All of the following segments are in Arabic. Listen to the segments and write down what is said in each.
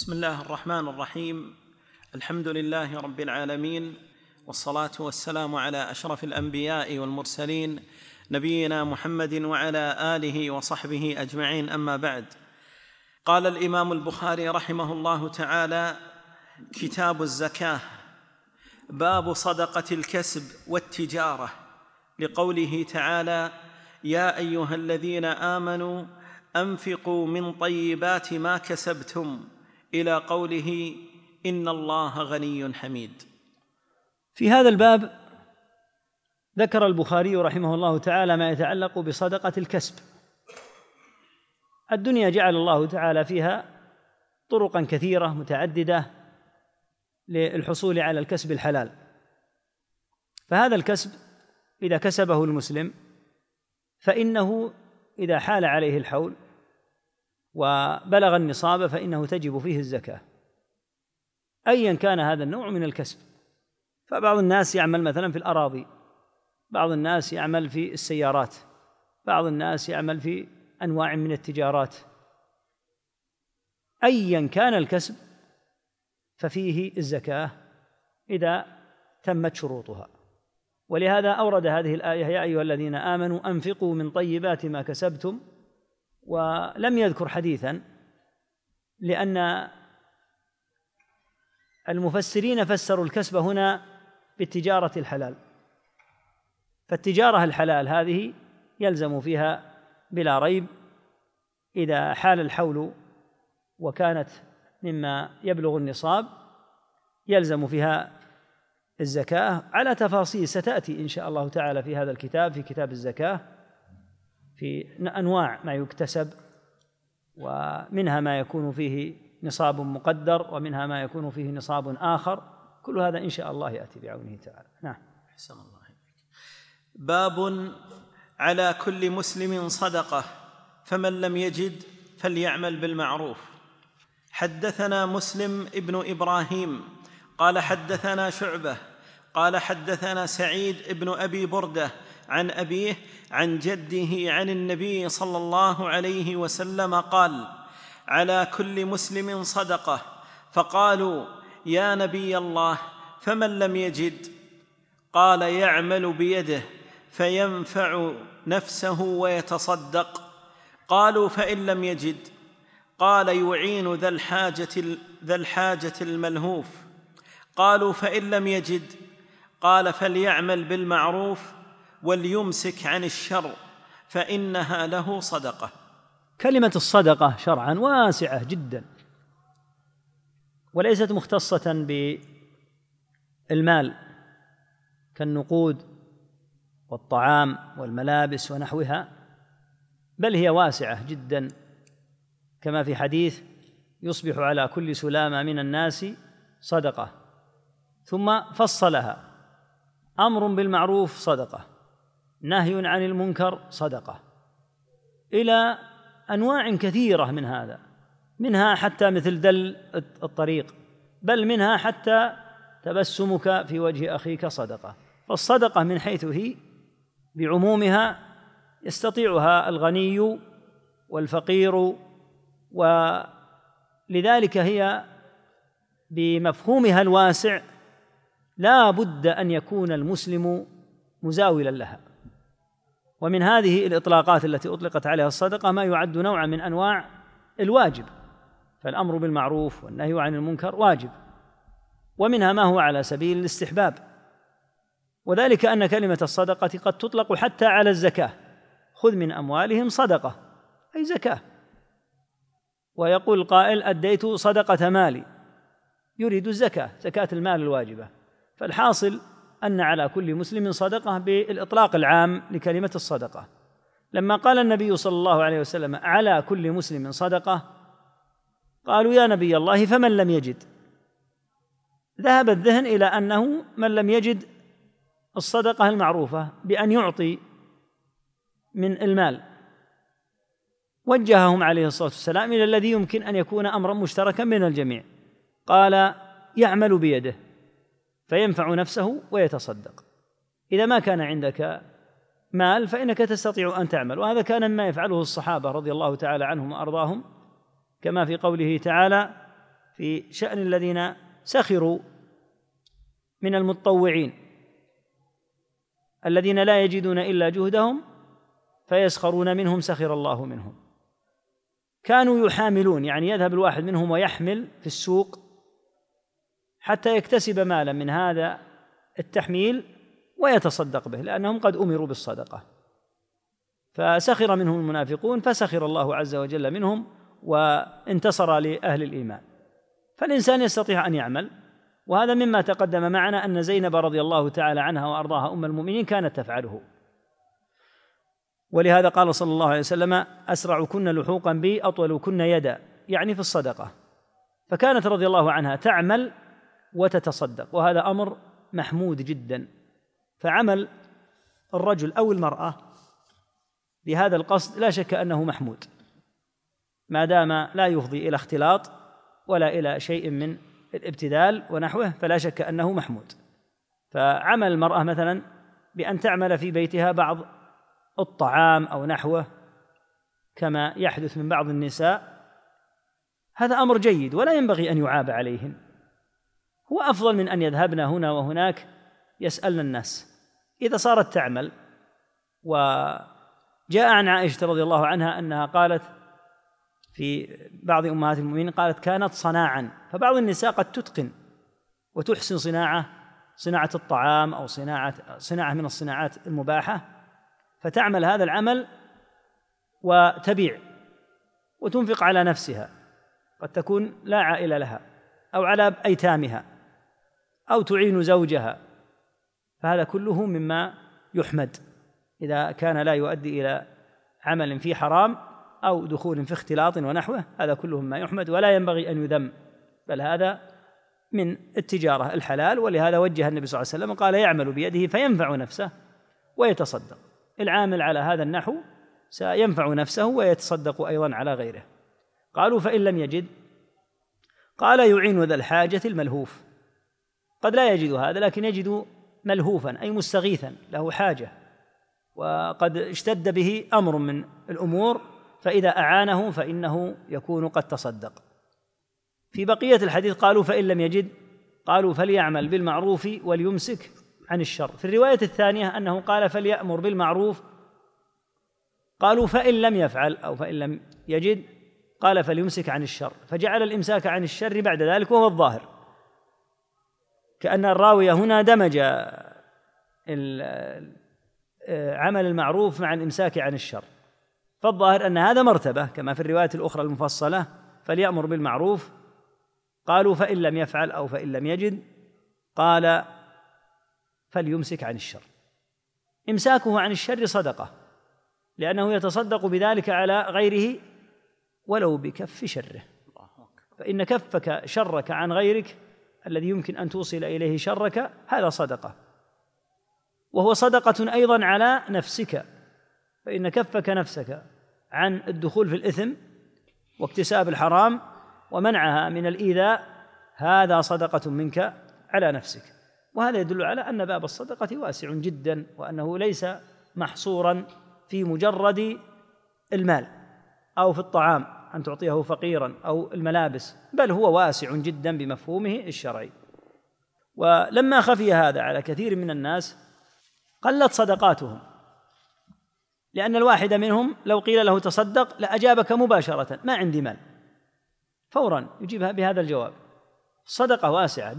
بسم الله الرحمن الرحيم. الحمد لله رب العالمين، والصلاة والسلام على أشرف الأنبياء والمرسلين نبينا محمد وعلى آله وصحبه أجمعين، أما بعد. قال الإمام البخاري رحمه الله تعالى: كتاب الزكاة، باب صدقة الكسب والتجارة، لقوله تعالى: يا أيها الذين آمنوا أنفقوا من طيبات ما كسبتم، إلى قوله: إن الله غني حميد. في هذا الباب ذكر البخاري رحمه الله تعالى ما يتعلق بصدقة الكسب. الدنيا جعل الله تعالى فيها طرقا كثيرة متعددة للحصول على الكسب الحلال، فهذا الكسب إذا كسبه المسلم فإنه إذا حال عليه الحول وبلغ النصاب فإنه تجب فيه الزكاة، أيا كان هذا النوع من الكسب. فبعض الناس يعمل مثلا في الأراضي، بعض الناس يعمل في السيارات، بعض الناس يعمل في أنواع من التجارات. أيا كان الكسب ففيه الزكاة إذا تمت شروطها. ولهذا أورد هذه الآية: يا أيها الذين آمنوا أنفقوا من طيبات ما كسبتم، ولم يذكر حديثا، لأن المفسرين فسروا الكسب هنا بالتجارة الحلال، فالتجارة الحلال هذه يلزم فيها بلا ريب إذا حال الحول وكانت مما يبلغ النصاب يلزم فيها الزكاة على تفاصيل ستأتي إن شاء الله تعالى في هذا الكتاب، في كتاب الزكاة، في أنواع ما يكتسب، ومنها ما يكون فيه نصاب مقدر ومنها ما يكون فيه نصاب آخر. كل هذا إن شاء الله يأتي بعونه تعالى. نعم. أحسن الله إليك. باب على كل مسلم صدقة، فمن لم يجد فليعمل بالمعروف. حدثنا مسلم ابن إبراهيم قال حدثنا شعبة قال حدثنا سعيد ابن أبي بردة عن أبيه عن جده عن النبي صلى الله عليه وسلم قال: على كل مسلم صدقة. فقالوا: يا نبي الله، فمن لم يجد؟ قال: يعمل بيده فينفع نفسه ويتصدق. قالوا: فإن لم يجد؟ قال: يعين ذا الحاجة الملهوف. قالوا: فإن لم يجد؟ قال: فليعمل بالمعروف وليمسك عن الشر، فإنها له صدقة. كلمة الصدقة شرعا واسعة جدا، وليست مختصة بالمال كالنقود والطعام والملابس ونحوها، بل هي واسعة جدا، كما في حديث: يصبح على كل سلامة من الناس صدقة. ثم فصلها: أمر بالمعروف صدقة، نهي عن المنكر صدقة، إلى أنواع كثيرة من هذا، منها حتى مثل دل الطريق، بل منها حتى تبسمك في وجه أخيك صدقة. فالصدقة من حيث هي بعمومها يستطيعها الغني والفقير، ولذلك هي بمفهومها الواسع لا بد أن يكون المسلم مزاولا لها. ومن هذه الإطلاقات التي أطلقت عليها الصدقة ما يعد نوعا من أنواع الواجب، فالأمر بالمعروف والنهي عن المنكر واجب، ومنها ما هو على سبيل الاستحباب، وذلك أن كلمة الصدقة قد تطلق حتى على الزكاة: خذ من أموالهم صدقة، أي زكاة. ويقول القائل: أديت صدقة مالي، يريد الزكاة، زكاة المال الواجبة. فالحاصل أن على كل مسلم صدقة بالإطلاق العام لكلمة الصدقة. لما قال النبي صلى الله عليه وسلم: على كل مسلم صدقة، قالوا: يا نبي الله، فمن لم يجد؟ ذهب الذهن إلى أنه من لم يجد الصدقة المعروفة بأن يعطي من المال، وجههم عليه الصلاة والسلام إلى الذي يمكن أن يكون أمرا مشتركا من الجميع. قال: يعمل بيده فينفع نفسه ويتصدق. إذا ما كان عندك مال فإنك تستطيع أن تعمل، وهذا كان مما يفعله الصحابة رضي الله تعالى عنهم وأرضاهم، كما في قوله تعالى: في شأن الذين سخروا من المتطوعين الذين لا يجدون إلا جهدهم فيسخرون منهم سخر الله منهم. كانوا يحاملون، يعني يذهب الواحد منهم ويحمل في السوق حتى يكتسب مالا من هذا التحميل ويتصدق به، لأنهم قد أمروا بالصدقة. فسخر منهم المنافقون فسخر الله عز وجل منهم وانتصر لأهل الإيمان. فالإنسان يستطيع أن يعمل، وهذا مما تقدم معنا أن زينب رضي الله تعالى عنها وأرضاها أم المؤمنين كانت تفعله، ولهذا قال صلى الله عليه وسلم: أسرعكن لحوقا بي أطولكن يدا، يعني في الصدقة. فكانت رضي الله عنها تعمل وتتصدق، وهذا أمر محمود جدا. فعمل الرجل أو المرأة بهذا القصد لا شك أنه محمود، ما دام لا يفضي إلى اختلاط ولا إلى شيء من الابتذال ونحوه، فلا شك أنه محمود. فعمل المرأة مثلا بأن تعمل في بيتها بعض الطعام أو نحوه كما يحدث من بعض النساء، هذا أمر جيد ولا ينبغي أن يعاب عليهن، هو أفضل من أن يذهبن هنا وهناك يسألن الناس. إذا صارت تعمل، وجاء عن عائشة رضي الله عنها أنها قالت في بعض أمهات المؤمنين، قالت: كانت صناعا. فبعض النساء قد تتقن وتحسن صناعة الطعام أو صناعة من الصناعات المباحة، فتعمل هذا العمل وتبيع وتنفق على نفسها، قد تكون لا عائلة لها، أو على أيتامها، أو تعين زوجها، فهذا كله مما يحمد إذا كان لا يؤدي إلى عمل فيه حرام أو دخول في اختلاط ونحوه، هذا كله مما يحمد ولا ينبغي أن يذم، بل هذا من التجارة الحلال. ولهذا وجه النبي صلى الله عليه وسلم قال: يعمل بيده فينفع نفسه ويتصدق. العامل على هذا النحو سينفع نفسه ويتصدق أيضا على غيره. قالوا: فإن لم يجد؟ قال: يعين ذا الحاجة الملهوف. قد لا يجد هذا، لكن يجد ملهوفا أي مستغيثا له حاجة وقد اشتد به أمر من الأمور، فإذا أعانه فإنه يكون قد تصدق. في بقية الحديث قالوا: فإن لم يجد؟ قالوا: فليعمل بالمعروف وليمسك عن الشر. في الرواية الثانية أنه قال: فليأمر بالمعروف. قالوا: فإن لم يفعل أو فإن لم يجد؟ قال: فليمسك عن الشر. فجعل الإمساك عن الشر بعد ذلك، وهو الظاهر، كأن الراوية هنا دمج عمل المعروف مع الإمساك عن الشر. فالظاهر أن هذا مرتبة، كما في الرواية الأخرى المفصلة: فليأمر بالمعروف. قالوا: فإن لم يفعل أو فإن لم يجد؟ قال: فليمسك عن الشر. إمساكه عن الشر صدقة، لأنه يتصدق بذلك على غيره ولو بكف شره، فإن كفك شرك عن غيرك الذي يمكن أن توصل إليه شرك هذا صدقة، وهو صدقة أيضا على نفسك، فإن كفك نفسك عن الدخول في الإثم واكتساب الحرام ومنعها من الإيذاء هذا صدقة منك على نفسك. وهذا يدل على أن باب الصدقة واسع جدا، وأنه ليس محصورا في مجرد المال أو في الطعام أن تعطيه فقيرا أو الملابس، بل هو واسع جدا بمفهومه الشرعي. ولما خفي هذا على كثير من الناس قلت صدقاتهم، لأن الواحد منهم لو قيل له تصدق لأجابك مباشرة: ما عندي مال، فورا يجيبها بهذا الجواب. الصدقة واسعة،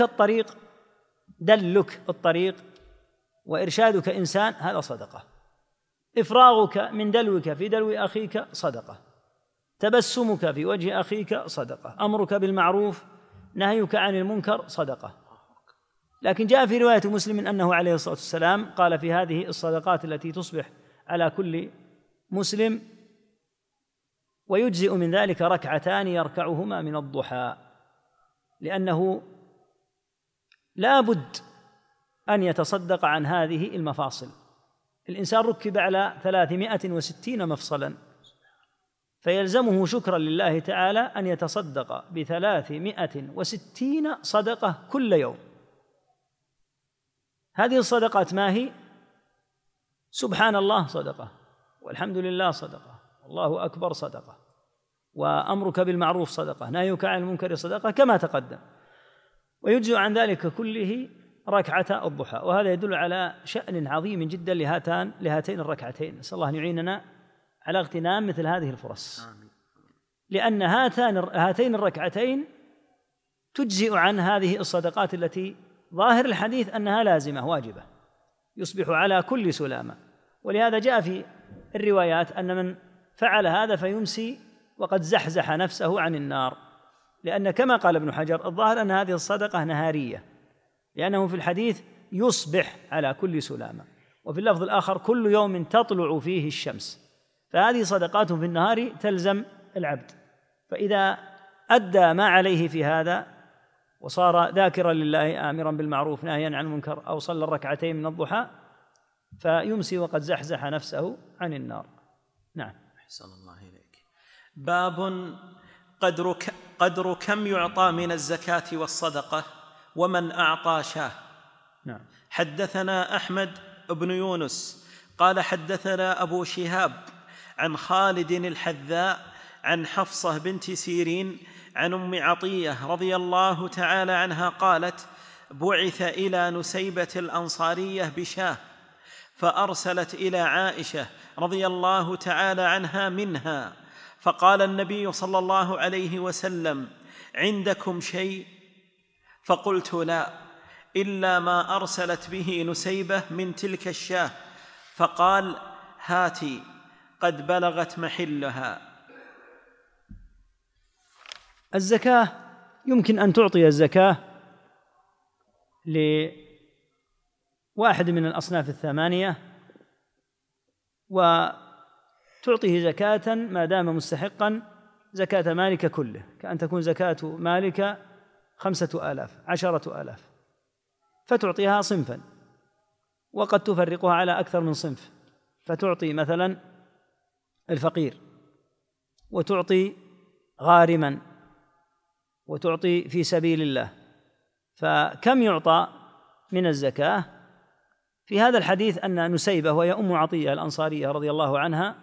دلك الطريق وإرشادك إنسان، هذا صدقة. إفراغك من دلوك في دلو أخيك صدقة، تبسمك في وجه أخيك صدقة، أمرك بالمعروف نهيك عن المنكر صدقة. لكن جاء في رواية مسلم أنه عليه الصلاة والسلام قال في هذه الصدقات التي تصبح على كل مسلم: ويجزئ من ذلك ركعتان يركعهما من الضحى، لأنه لا بد أن يتصدق عن هذه المفاصل. الإنسان ركب على 360 مفصلا، فيلزمه شكرا لله تعالى أن يتصدق ب360 صدقة كل يوم. هذه الصدقات ما هي؟ سبحان الله صدقة، والحمد لله صدقة، والله أكبر صدقة، وأمرك بالمعروف صدقة، نهيك عن المنكر صدقة كما تقدم. ويجزئ عن ذلك كله ركعة الضحى، وهذا يدل على شأن عظيم جدا لهاتين الركعتين. نسأل الله أن يعيننا على اغتنام مثل هذه الفرص، لأن هاتين الركعتين تجزئ عن هذه الصدقات التي ظاهر الحديث أنها لازمة واجبة يصبح على كل سلامة. ولهذا جاء في الروايات أن من فعل هذا فيمسي وقد زحزح نفسه عن النار، لأن كما قال ابن حجر الظاهر أن هذه الصدقة نهارية، لأنه في الحديث يصبح على كل سلامة، وفي اللفظ الآخر كل يوم تطلع فيه الشمس، فهذه صدقات في النهار تلزم العبد. فإذا أدى ما عليه في هذا وصار ذاكرا لله آمرا بالمعروف ناهيا عن المنكر أو صلى الركعتين من الضحى فيمسي وقد زحزح نفسه عن النار. نعم. أحسن الله إليك. باب قدر كم يعطى من الزكاة والصدقة ومن أعطى شاه. نعم. حدثنا أحمد بن يونس قال حدثنا أبو شهاب عن خالد الحذاء عن حفصة بنت سيرين عن أم عطية رضي الله تعالى عنها قالت: بعث إلى نسيبة الأنصارية بشاه، فأرسلت إلى عائشة رضي الله تعالى عنها منها، فقال النبي صلى الله عليه وسلم: عندكم شيء؟ فقلت: لا، إلا ما أرسلت به نسيبة من تلك الشاه. فقال: هاتي، قد بلغت محلها. الزكاة يمكن أن تعطي الزكاة لواحد من الأصناف الثمانية وتعطيه زكاة ما دام مستحقا زكاة مالك كله، كأن تكون زكاة مالك 5,000 10,000، فتعطيها صنفا، وقد تفرقها على أكثر من صنف، فتعطي مثلا الفقير، وتعطي غارما، وتعطي في سبيل الله. فكم يعطى من الزكاة؟ في هذا الحديث أن نسيبة وهي أم عطية الأنصارية رضي الله عنها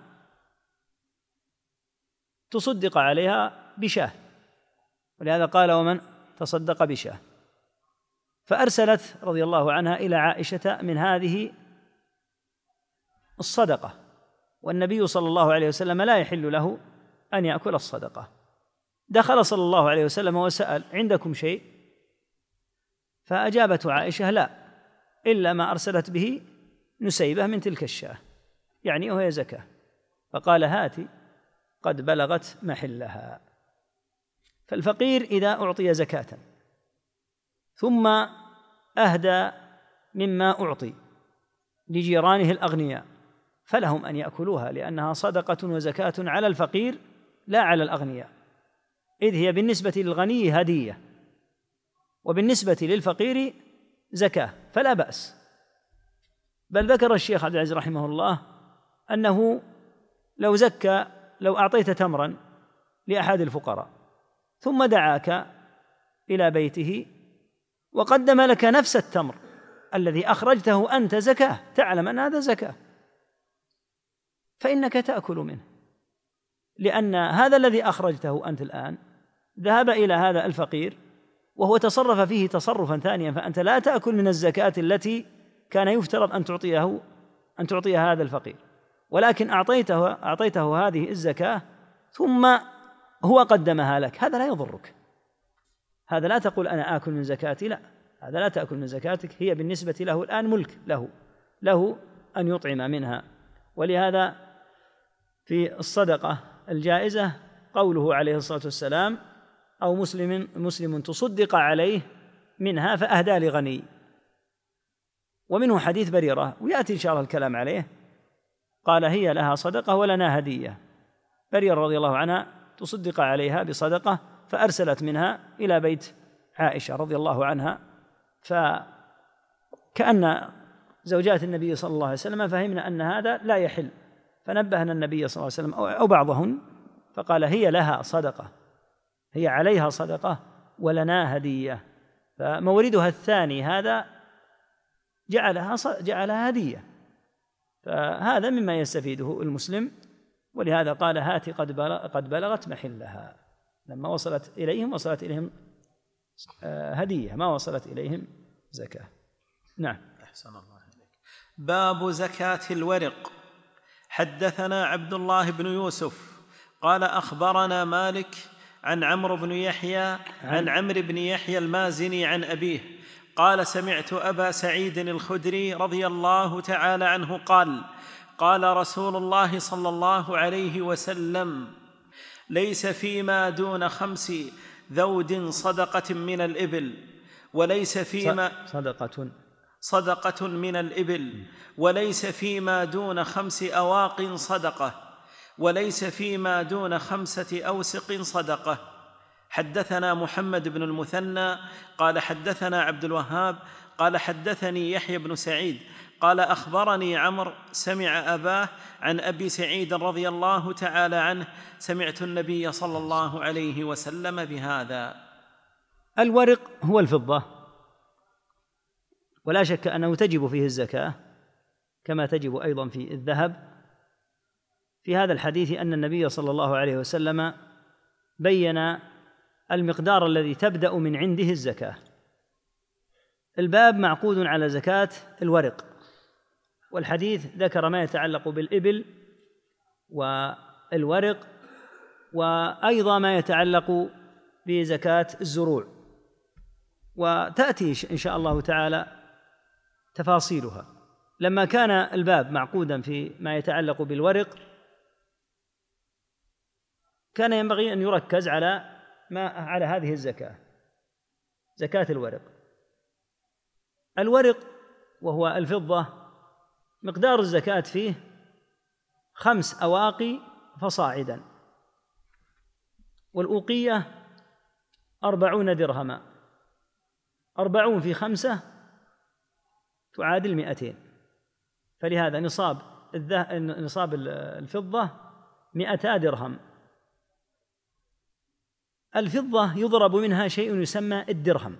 تصدق عليها بشاه، ولهذا قال: ومن تصدق بشاه. فأرسلت رضي الله عنها إلى عائشة من هذه الصدقة، والنبي صلى الله عليه وسلم لا يحل له أن يأكل الصدقة. دخل صلى الله عليه وسلم وسأل: عندكم شيء؟ فأجابته عائشة: لا، إلا ما أرسلت به نسيبة من تلك الشاة، يعني وهي زكاة. فقال: هاتي، قد بلغت محلها. فالفقير إذا أعطي زكاة ثم أهدى مما أعطي لجيرانه الأغنياء فلهم أن يأكلوها، لأنها صدقة وزكاة على الفقير لا على الأغنياء، إذ هي بالنسبة للغني هدية وبالنسبة للفقير زكاة، فلا بأس. بل ذكر الشيخ عبد العزيز رحمه الله أنه لو أعطيت تمرا لأحد الفقراء ثم دعاك إلى بيته وقدم لك نفس التمر الذي أخرجته أنت زكاة، تعلم أن هذا زكاة، فإنك تأكل منه، لأن هذا الذي أخرجته أنت الآن ذهب إلى هذا الفقير وهو تصرف فيه تصرفا ثانيا، فأنت لا تأكل من الزكاة التي كان يفترض أن تعطيها هذا الفقير، ولكن أعطيته هذه الزكاة ثم هو قدمها لك. هذا لا يضرك، هذا لا تقول أنا آكل من زكاتي، لا، هذا لا تأكل من زكاتك، هي بالنسبة له الآن ملك له أن يطعم منها. ولهذا في الصدقة الجائزة قوله عليه الصلاة والسلام: أو مسلم تصدق عليه منها فأهدى لغني. ومنه حديث بريرة ويأتي إن شاء الله الكلام عليه، قال: هي لها صدقة ولنا هدية. بريرة رضي الله عنها تصدق عليها بصدقة فأرسلت منها إلى بيت عائشة رضي الله عنها، فكأن زوجات النبي صلى الله عليه وسلم فهمنا أن هذا لا يحل، فنبهنا النبي صلى الله عليه وسلم أو بعضهن فقال: هي لها صدقة، هي عليها صدقة ولنا هدية. فموردها الثاني هذا جعلها هدية، فهذا مما يستفيده المسلم ولهذا قال هات قد بلغت محلها، لما وصلت إليهم هدية، ما وصلت إليهم زكاة. نعم. أحسن الله إليك. باب زكاة الورق. حدثنا عبد الله بن يوسف قال أخبرنا مالك عن عمرو بن يحيى عن عمرو بن يحيى المازني عن أبيه قال سمعت أبا سعيد الخدري رضي الله تعالى عنه قال قال رسول الله صلى الله عليه وسلم ليس فيما دون 5 ذود صدقة من الإبل وليس فيما صدقة من الإبل وليس فيما دون 5 أواق صدقة وليس فيما دون 5 أوسق صدقة. حدثنا محمد بن المثنى قال حدثنا عبد الوهاب قال حدثني يحيى بن سعيد قال أخبرني عمرو سمع أباه عن أبي سعيد رضي الله تعالى عنه سمعت النبي صلى الله عليه وسلم بهذا. الورق هو الفضة، ولا شك أنه تجب فيه الزكاة كما تجب أيضا في الذهب. في هذا الحديث أن النبي صلى الله عليه وسلم بين المقدار الذي تبدأ من عنده الزكاة. الباب معقود على زكاة الورق، والحديث ذكر ما يتعلق بالإبل والورق وأيضا ما يتعلق بزكاة الزروع، وتأتي إن شاء الله تعالى تفاصيلها. لما كان الباب معقودا في ما يتعلق بالورق كان ينبغي أن يركز على هذه الزكاة، زكاة الورق. الورق وهو الفضة مقدار الزكاة فيه 5 أواقي فصاعدا، والأوقية 40 درهما، 40 في 5 تعادل 200، فلهذا نصاب الفضة 200 درهم. الفضة يضرب منها شيء يسمى الدرهم،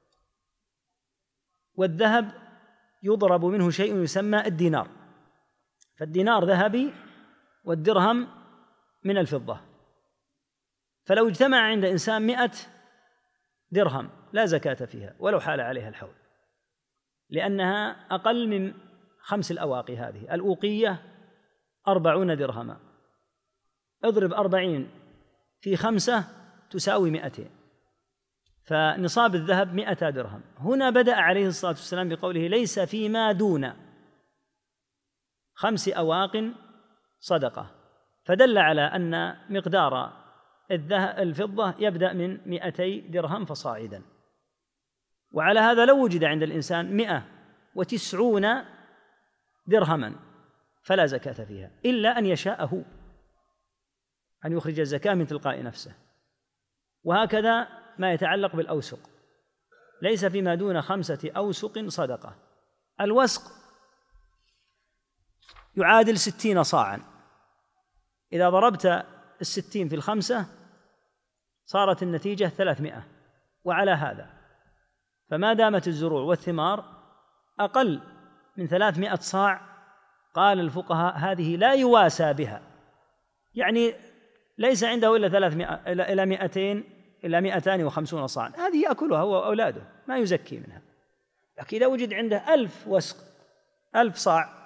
والذهب يضرب منه شيء يسمى الدينار، فالدينار ذهبي والدرهم من الفضة. فلو اجتمع عند إنسان 100 درهم لا زكاة فيها ولو حال عليها الحول، لأنها أقل من 5 الأواقي. هذه الأوقية 40 درهما، اضرب 40 في 5 تساوي 200، فنصاب الذهب 100 درهم. هنا بدأ عليه الصلاة والسلام بقوله ليس فيما دون 5 أواق صدقة، فدل على أن مقدار الفضة يبدأ من 200 درهم فصاعدا. وعلى هذا لو وجد عند الإنسان 190 درهما فلا زكاة فيها، إلا أن يشاء أن يخرج الزكاة من تلقاء نفسه. وهكذا ما يتعلق بالأوسق، ليس فيما دون 5 أوسق صدقة. الوسق يعادل 60 صاعا، إذا ضربت 60 في 5 صارت النتيجة 300. وعلى هذا فما دامت الزروع والثمار أقل من 300 صاع قال الفقهاء هذه لا يواسى بها، يعني ليس عنده إلا 300 إلى 200 إلى 250 صاعا، هذه يأكلها هو وأولاده ما يزكي منها. لكن إذا وجد عنده 1000 وسق 1000 صاع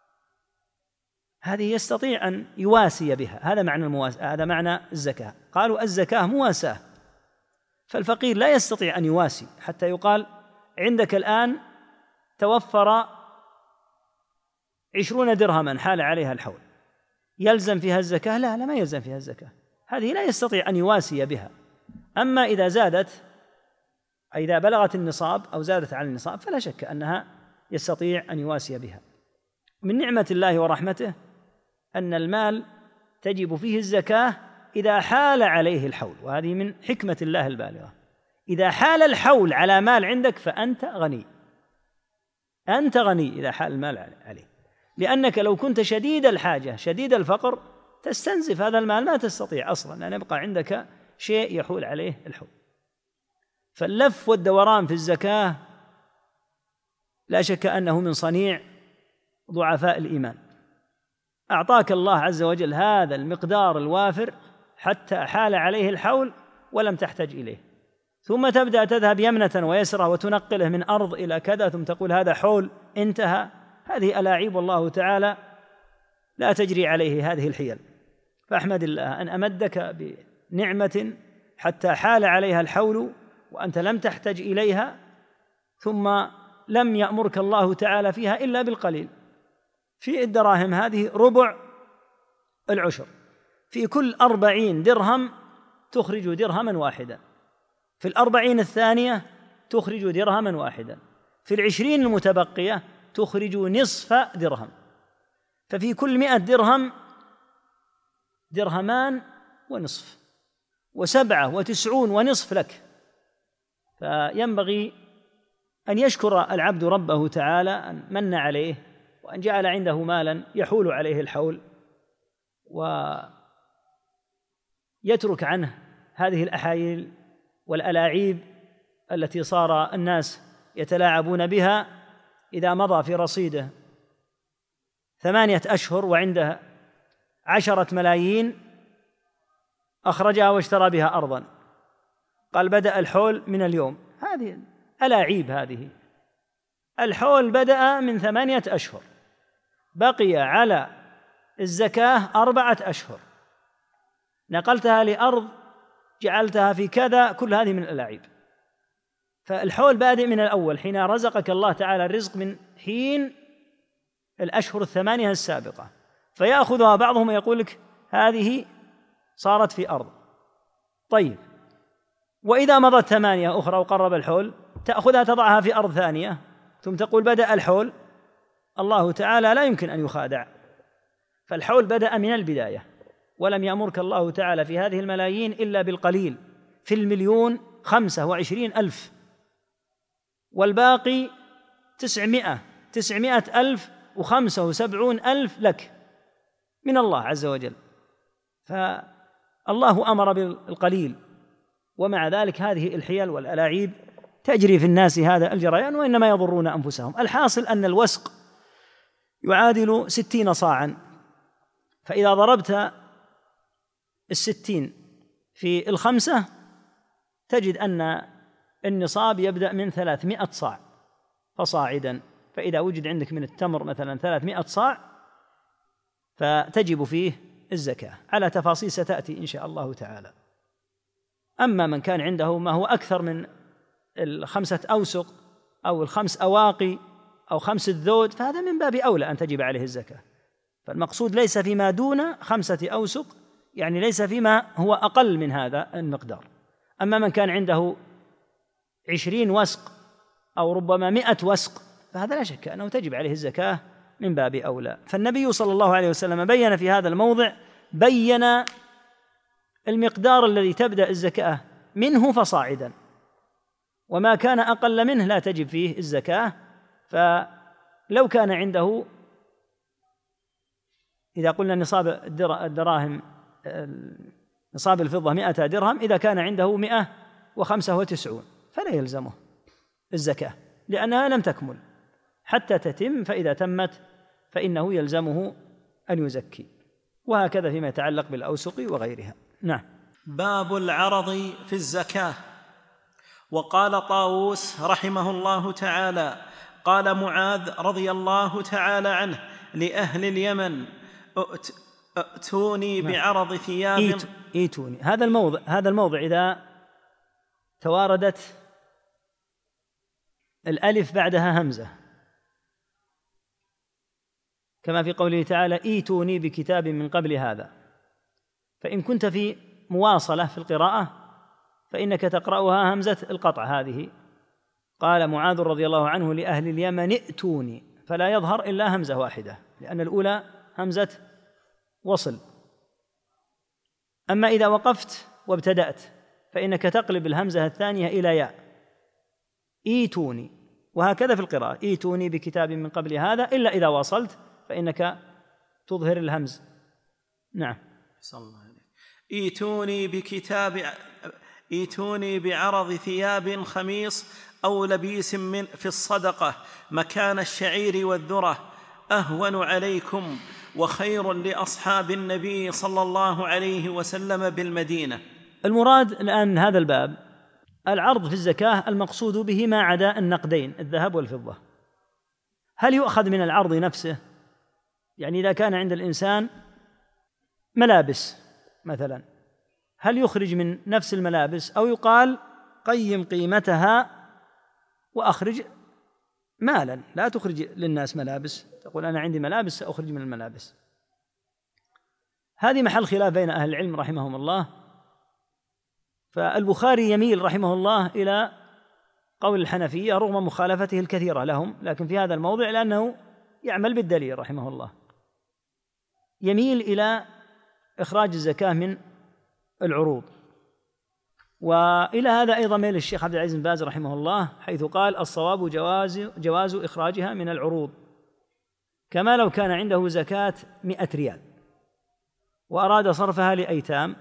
هذه يستطيع أن يواسي بها. هذا معنى هذا معنى الزكاة. قالوا الزكاة مواساة، فالفقير لا يستطيع أن يواسي حتى يقال عندك الآن توفر 20 درهما حال عليها الحول، يلزم فيها الزكاة؟ لا ما يلزم فيها الزكاة، هذه لا يستطيع أن يواسي بها. أما إذا زادت، إذا بلغت النصاب أو زادت على النصاب فلا شك أنها يستطيع أن يواسي بها. من نعمة الله ورحمته أن المال تجب فيه الزكاة إذا حال عليه الحول، وهذه من حكمة الله البالغة. إذا حال الحول على مال عندك فأنت غني، أنت غني إذا حال المال عليه، لأنك لو كنت شديد الحاجة شديد الفقر تستنزف هذا المال، ما تستطيع أصلا أن يبقى عندك شيء يحول عليه الحول. فاللف والدوران في الزكاة لا شك أنه من صنيع ضعفاء الإيمان. أعطاك الله عز وجل هذا المقدار الوافر حتى حال عليه الحول ولم تحتج إليه، ثم تبدأ تذهب يمنة ويسرى وتنقله من أرض إلى كذا، ثم تقول هذا حول انتهى. هذه ألاعيب، والله تعالى لا تجري عليه هذه الحيل. فأحمد الله أن أمدك بنعمة حتى حال عليها الحول وأنت لم تحتج إليها، ثم لم يأمرك الله تعالى فيها إلا بالقليل. في الدراهم هذه ربع العشر، في كل 40 درهم تخرج درهما واحدا، في 40 الثانية تخرج درهما واحدا، في 20 المتبقية تخرج نصف درهم، ففي كل 100 درهم درهمان ونصف، 97 ونصف لك. فينبغي أن يشكر العبد ربه تعالى أن من عليه وأن جعل عنده مالا يحول عليه الحول، ويترك عنه هذه الأحايل والألاعيب التي صار الناس يتلاعبون بها. إذا مضى في رصيده 8 أشهر وعنده 10 ملايين أخرجها واشترى بها أرضا، قال بدأ الحول من اليوم. هذه ألاعيب. هذه الحول بدأ من 8 أشهر، بقي على الزكاة 4 أشهر، نقلتها لأرض جعلتها في كذا، كل هذه من الألاعيب. فالحول بادئ من الأول، حين رزقك الله تعالى الرزق من حين الأشهر 8 السابقة، فيأخذها بعضهم ويقول لك هذه صارت في أرض. طيب، وإذا مضت 8 أخرى وقرب الحول تأخذها تضعها في أرض ثانية، ثم تقول بدأ الحول. الله تعالى لا يمكن أن يخادع، فالحول بدأ من البداية، ولم يأمرك الله تعالى في هذه الملايين إلا بالقليل. في 1,025,000 والباقي 900,075 لك من الله عز وجل. فالله أمر بالقليل، ومع ذلك هذه الحيل والألاعيب تجري في الناس هذا الجريان، وإنما يضرون أنفسهم. الحاصل أن الوسق يعادل 60 صاعا، فإذا ضربت 60 في 5 تجد أن النصاب يبدأ من 300 صاع فصاعدا. فإذا وجد عندك من التمر مثلا 300 صاع فتجب فيه الزكاة، على تفاصيل ستأتي إن شاء الله تعالى. أما من كان عنده ما هو أكثر من 5 أوسق أو 5 أواقي أو 5 ذود، فهذا من باب أولى أن تجب عليه الزكاة. فالمقصود ليس فيما دون 5 أوسق، يعني ليس فيما هو أقل من هذا المقدار. أما من كان عنده 20 وسق أو ربما 100 وسق فهذا لا شك أنه تجب عليه الزكاة من باب أولى. فالنبي صلى الله عليه وسلم بين في هذا الموضع، بين المقدار الذي تبدأ الزكاة منه فصاعدا، وما كان أقل منه لا تجب فيه الزكاة. فلو كان عنده، إذا قلنا نصاب الدراهم نصاب الفضة 100 درهم، إذا كان عنده 195 فلا يلزمه الزكاة، لأنها لم تكمل حتى تتم، فإذا تمت فإنه يلزمه أن يزكي. وهكذا فيما يتعلق بالأوسق وغيرها. نعم. باب العرض في الزكاة. وقال طاووس رحمه الله تعالى: قال معاذ رضي الله تعالى عنه لأهل اليمن: ائتوني بعرض ثياب. ائتوني، هذا الموضع إذا تواردت الألف بعدها همزة، كما في قوله تعالى: ائتوني بكتاب من قبل هذا، فإن كنت في مواصلة في القراءة فإنك تقرأها همزة القطع هذه. قال معاذ رضي الله عنه لأهل اليمن: ائتوني، فلا يظهر إلا همزة واحدة، لأن الأولى همزة وصل. أما إذا وقفت وابتدأت فإنك تقلب الهمزة الثانية إلى ياء، ائتوني، وهكذا في القراءة: ائتوني بكتاب من قبل هذا، إلا إذا واصلت فإنك تظهر الهمز. نعم. صلى الله عليه. ائتوني بعرض ثياب خميص أو لبيس في الصدقة مكان الشعير والذرة، أهون عليكم وخير لأصحاب النبي صلى الله عليه وسلم بالمدينة. المراد الآن من هذا الباب العرض في الزكاة المقصود به ما عدا النقدين الذهب والفضة. هل يؤخذ من العرض نفسه؟ يعني إذا كان عند الإنسان ملابس مثلا، هل يخرج من نفس الملابس أو يقال قيم قيمتها وأخرج مالا؟ لا تخرج للناس ملابس، تقول أنا عندي ملابس سأخرج من الملابس. هذه محل خلاف بين أهل العلم رحمهم الله. فالبخاري يميل رحمه الله إلى قول الحنفية رغم مخالفته الكثيرة لهم، لكن في هذا الموضع لأنه يعمل بالدليل رحمه الله يميل إلى إخراج الزكاة من العروض. وإلى هذا أيضا ميل الشيخ عبد العزيز بن باز رحمه الله، حيث قال الصواب جواز إخراجها من العروض، كما لو كان عنده زكاة 100 ريال وأراد صرفها لأيتام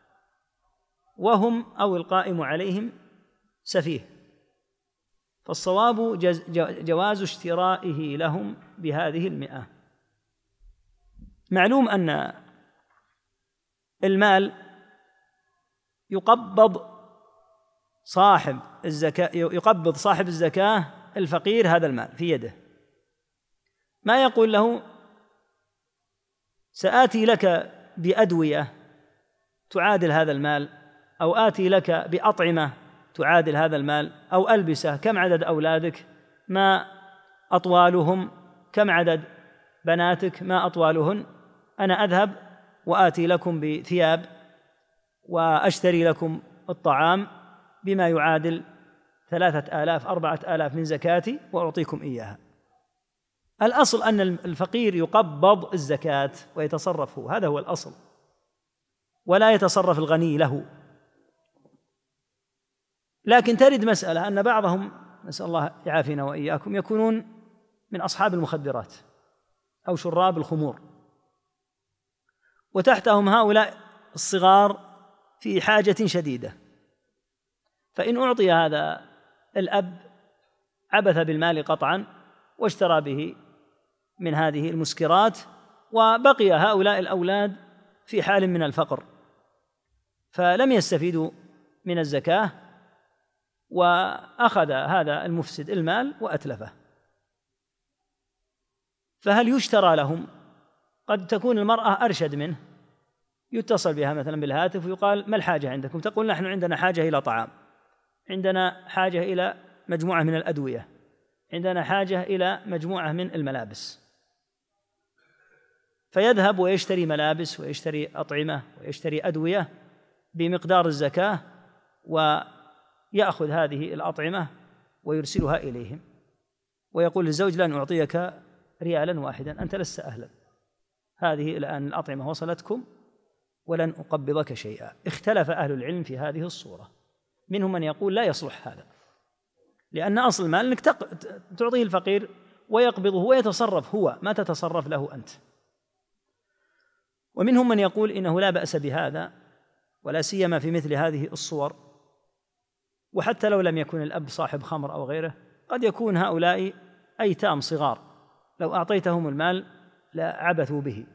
وهم أو القائم عليهم سفيه، فالصواب جواز اشترائه لهم بهذه 100. معلوم أن المال يقبض صاحب الزكاة الفقير هذا المال في يده، ما يقول له سآتي لك بأدوية تعادل هذا المال، أو آتي لك بأطعمة تعادل هذا المال، أو ألبسة، كم عدد أولادك، ما أطوالهم، كم عدد بناتك، ما أطوالهن، أنا أذهب وآتي لكم بثياب وأشتري لكم الطعام بما يعادل 3000 4000 من زكاتي وأعطيكم إياها. الأصل أن الفقير يقبض الزكاة ويتصرف هو، هذا هو الأصل، ولا يتصرف الغني له. لكن ترد مسألة أن بعضهم، نسأل الله يعافينا وإياكم، يكونون من أصحاب المخدرات أو شراب الخمور، وتحتهم هؤلاء الصغار في حاجة شديدة، فإن أعطي هذا الأب عبث بالمال قطعا واشترى به من هذه المسكرات، وبقي هؤلاء الأولاد في حال من الفقر، فلم يستفيدوا من الزكاة، وأخذ هذا المفسد المال وأتلفه. فهل يشترى لهم؟ قد تكون المرأة أرشد منه، يتصل بها مثلا بالهاتف ويقال ما الحاجة عندكم؟ تقول نحن عندنا حاجة إلى طعام، عندنا حاجة إلى مجموعة من الأدوية، عندنا حاجة إلى مجموعة من الملابس، فيذهب ويشتري ملابس ويشتري أطعمة ويشتري أدوية بمقدار الزكاة، ويأخذ هذه الأطعمة ويرسلها إليهم، ويقول للزوج لن أعطيك ريالا واحدا، أنت لست أهلا، هذه الآن الأطعمة وصلتكم ولن أقبضك شيئا. اختلف أهل العلم في هذه الصورة، منهم من يقول لا يصلح هذا، لأن أصل المال أنك تعطيه الفقير ويقبضه ويتصرف هو، ما تتصرف له أنت. ومنهم من يقول إنه لا بأس بهذا، ولا سيما في مثل هذه الصور، وحتى لو لم يكن الأب صاحب خمر أو غيره، قد يكون هؤلاء أيتام صغار، لو أعطيتهم المال لعبثوا به.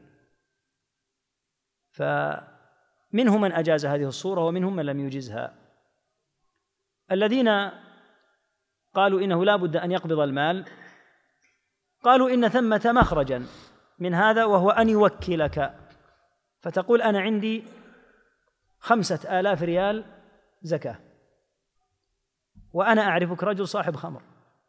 فمنهم من أجاز هذه الصورة ومنهم من لم يجزها. الذين قالوا إنه لا بد أن يقبض المال قالوا إن ثمة مخرجا من هذا، وهو أن يوكلك، فتقول أنا عندي 5000 ريال زكاة، وأنا أعرفك رجل صاحب خمر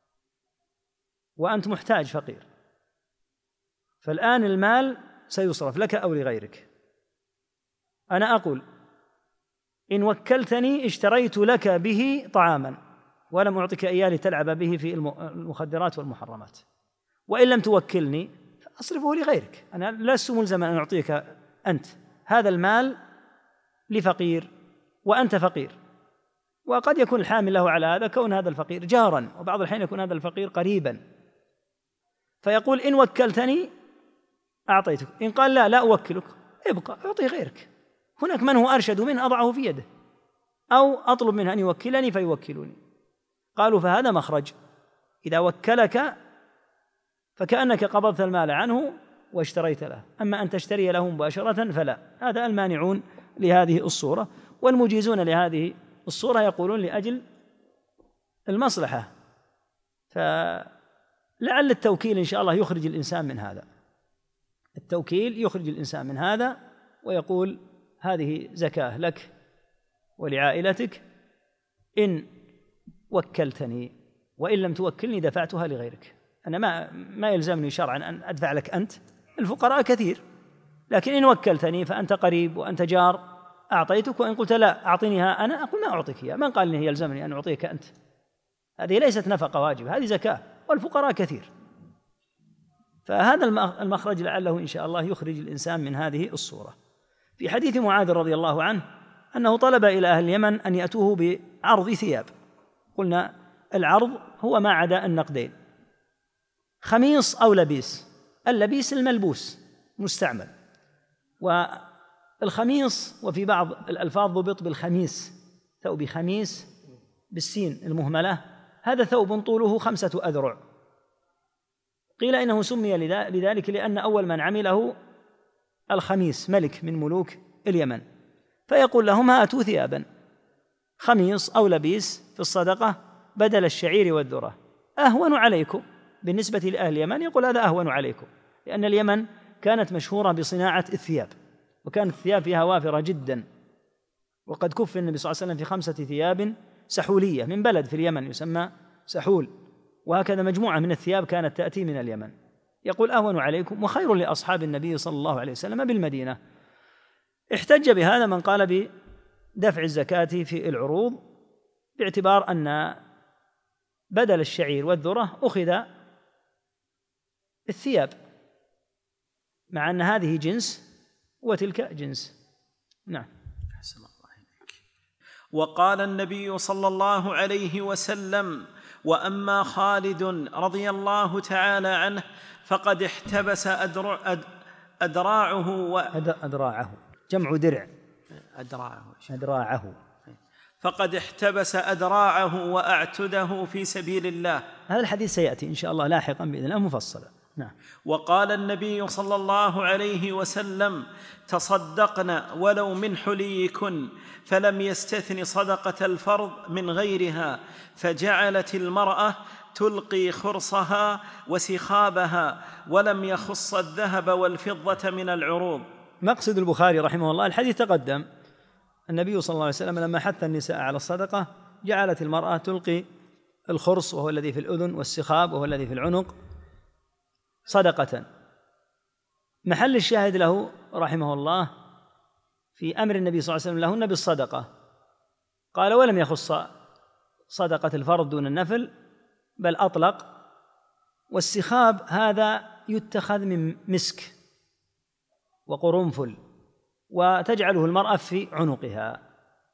وأنت محتاج فقير، فالآن المال سيصرف لك أو لغيرك. أنا أقول إن وكلتني اشتريت لك به طعاما ولم أعطك إياه لتلعب به في المخدرات والمحرمات، وإن لم توكلني فأصرفه لغيرك، أنا لست ملزما أن أعطيك أنت، هذا المال لفقير وأنت فقير، وقد يكون الحامل له على هذا كون هذا الفقير جارا، وبعض الأحيان يكون هذا الفقير قريبا، فيقول إن وكلتني أعطيتك، إن قال لا أوكلك ابقى أعطي غيرك، هناك من هو أرشد منه أضعه في يده، أو أطلب منه أن يوكلني فيوكلني. قالوا فهذا مخرج، إذا وكلك فكأنك قبضت المال عنه واشتريت له، أما أن تشتري له مباشرة فلا. هذا المانعون لهذه الصورة. والمجيزون لهذه الصورة يقولون لأجل المصلحة، فلعل التوكيل إن شاء الله يخرج الإنسان من هذا، التوكيل يخرج الإنسان من هذا ويقول هذه زكاة لك ولعائلتك، إن وكلتني، وإن لم توكلني دفعتها لغيرك. أنا ما يلزمني شرعا أن أدفع لك أنت، الفقراء كثير، لكن إن وكلتني فأنت قريب وأنت جار أعطيتك، وإن قلت لا أعطينيها أنا أقول ما أعطيك إياها، من قال إنه يلزمني أن أعطيك أنت؟ هذه ليست نفقة واجبة، هذه زكاة، والفقراء كثير. فهذا المخرج لعله إن شاء الله يخرج الإنسان من هذه الصورة. في حديث معاذ رضي الله عنه أنه طلب إلى أهل اليمن أن يأتوه بعرض ثياب. قلنا العرض هو ما عدا النقدين، خميص أو لبيس. اللبيس الملبوس مستعمل، والخميص وفي بعض الألفاظ ضبط بالخميس، ثوب خميس بالسين المهملة، هذا ثوب طوله 5 أذرع. قيل إنه سمي لذلك لأن أول من عمله الخميس ملك من ملوك اليمن، فيقول لهم هاتوا ثيابا، خميص أو لبيس في الصدقة بدل الشعير والذرة، أهون عليكم. بالنسبة لأهل اليمن يقول هذا أهون عليكم، لأن اليمن كانت مشهورة بصناعة الثياب، وكانت الثياب فيها وافرة جدا، وقد كفّ النبي صلى الله عليه وسلم في 5 ثياب سحولية من بلد في اليمن يسمى سحول، وهكذا مجموعة من الثياب كانت تأتي من اليمن. يقول أهون عليكم وخير لأصحاب النبي صلى الله عليه وسلم بالمدينة. احتج بهذا من قال بدفع الزكاة في العروض، باعتبار أن بدل الشعير والذرة أخذ الثياب، مع أن هذه جنس وتلك جنس. نعم. أحسن الله إليك. وقال النبي صلى الله عليه وسلم: وأما خالد رضي الله تعالى عنه فقد احتبس أدراعه جمع درع، أدراعه فقد احتبس أدراعه وأعتده في سبيل الله. هذا الحديث سيأتي إن شاء الله لاحقا بإذن الله مفصلا. نعم. وقال النبي صلى الله عليه وسلم: تصدقن ولو من حليكن، فلم يستثن صدقة الفرض من غيرها، فجعلت المرأة تلقي خرصها وسخابها، ولم يخص الذهب والفضة من العروض. مقصد البخاري رحمه الله الحديث تقدم، النبي صلى الله عليه وسلم لما حث النساء على الصدقة جعلت المرأة تلقي الخرص وهو الذي في الأذن، والسخاب وهو الذي في العنق صدقة. محل الشاهد له رحمه الله في أمر النبي صلى الله عليه وسلم لهن بالصدقة، قال ولم يخص صدقة الفرض دون النفل بل أطلق. والسخاب هذا يتخذ من مسك وقرنفل وتجعله المرأة في عنقها.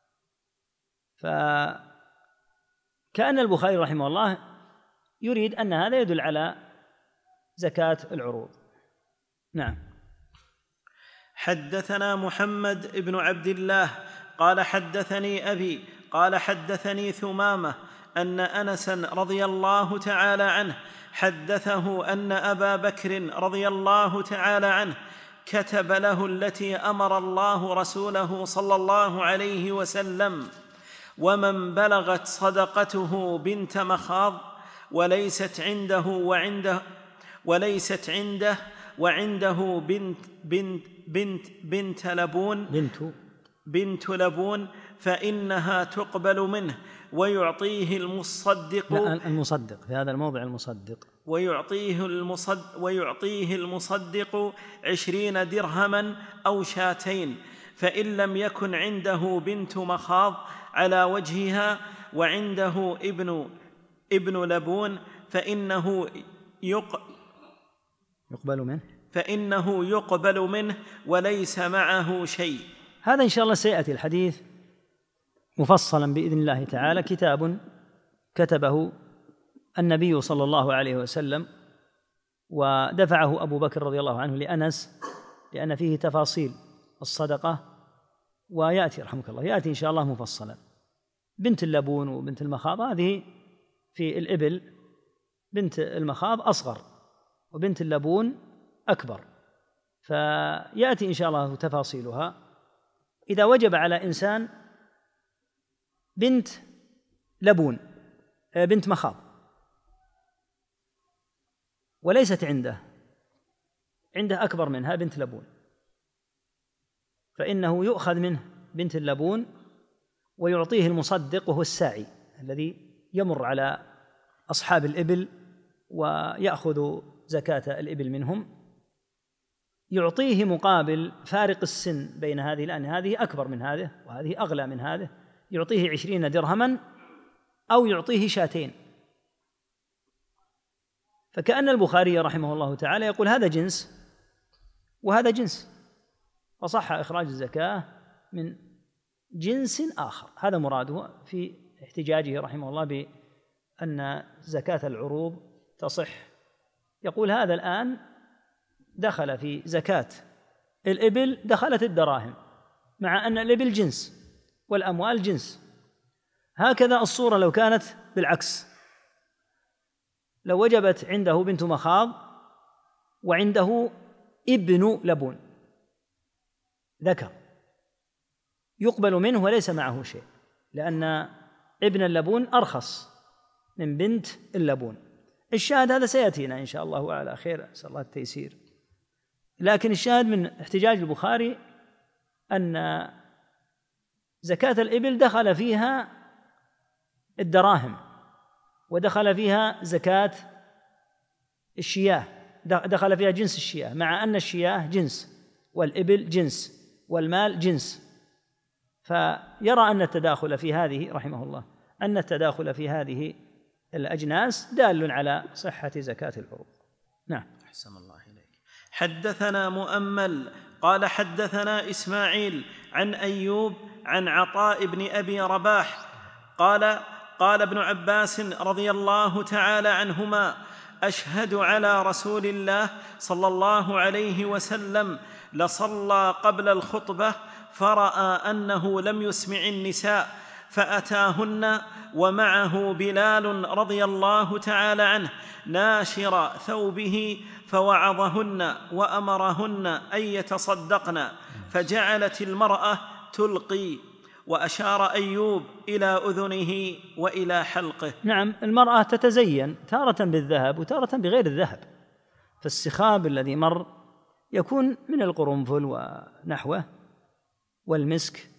فكأن البخاري رحمه الله يريد أن هذا يدل على زكاة العروض. نعم. حدثنا محمد بن عبد الله قال حدثني أبي قال حدثني ثمامة أن أنسا رضي الله تعالى عنه حدثه أن أبا بكر رضي الله تعالى عنه كتب له التي أمر الله رسوله صلى الله عليه وسلم: ومن بلغت صدقته بنت مخاض وليست عنده وعنده بنت لبون فإنها تقبل منه ويعطيه المصدق في هذا الموضع ويعطيه المصدق 20 درهما أو شاتين، فإن لم يكن عنده بنت مخاض على وجهها وعنده ابن لبون فإنه يقبل منه وليس معه شيء. هذا إن شاء الله سيأتي الحديث مفصلا بإذن الله تعالى، كتاب كتبه النبي صلى الله عليه وسلم ودفعه أبو بكر رضي الله عنه لأنس، لأن فيه تفاصيل الصدقة، ويأتي رحمك الله يأتي إن شاء الله مفصلا. بنت اللبون وبنت المخاض هذه في الإبل، بنت المخاض أصغر وبنت اللبون أكبر، فيأتي إن شاء الله تفاصيلها. إذا وجب على إنسان بنت لبون، بنت مخاض، وليست عنده أكبر منها بنت لبون، فإنه يؤخذ منه بنت اللبون ويعطيه المصدق، وهو الساعي الذي يمر على أصحاب الإبل ويأخذ زكاة الإبل منهم، يعطيه مقابل فارق السن بين هذه، لأن هذه أكبر من هذه وهذه أغلى من هذه، يعطيه 20 درهما أو يعطيه شاتين. فكأن البخاري رحمه الله تعالى يقول هذا جنس وهذا جنس، فصح إخراج الزكاة من جنس آخر. هذا مراده في احتجاجه رحمه الله بأن زكاة العروض تصح. يقول هذا الآن دخل في زكاة الإبل دخلت الدراهم، مع أن الإبل جنس والأموال جنس. هكذا الصورة لو كانت بالعكس، لو وجبت عنده بنت مخاض وعنده ابن لبون ذكر، يقبل منه وليس معه شيء، لأن ابن اللبون أرخص من بنت اللبون. الشاهد هذا سيأتينا إن شاء الله على خير، أسأل الله التيسير. لكن الشاهد من احتجاج البخاري أن زكاة الإبل دخل فيها الدراهم ودخل فيها زكاة الشياه، دخل فيها جنس الشياه، مع أن الشياه جنس والإبل جنس والمال جنس. فيرى أن التداخل في هذه رحمه الله أن التداخل في هذه الأجناس دال على صحة زكاة العروض. نعم. أحسن الله إليك. حدثنا مؤمل قال حدثنا إسماعيل عن أيوب عن عطاء بن أبي رباح قال ابن عباس رضي الله تعالى عنهما: أشهد على رسول الله صلى الله عليه وسلم لصلى قبل الخطبة فرأى أنه لم يسمع النساء فأتاهن ومعه بلال رضي الله تعالى عنه ناشر ثوبه فوعظهن وأمرهن أن يتصدقن، فجعلت المرأة تلقي، وأشار أيوب إلى أذنه وإلى حلقه. نعم، المرأة تتزين تارة بالذهب وتارة بغير الذهب، فالسخاب الذي مر يكون من القرنفل ونحوه والمسك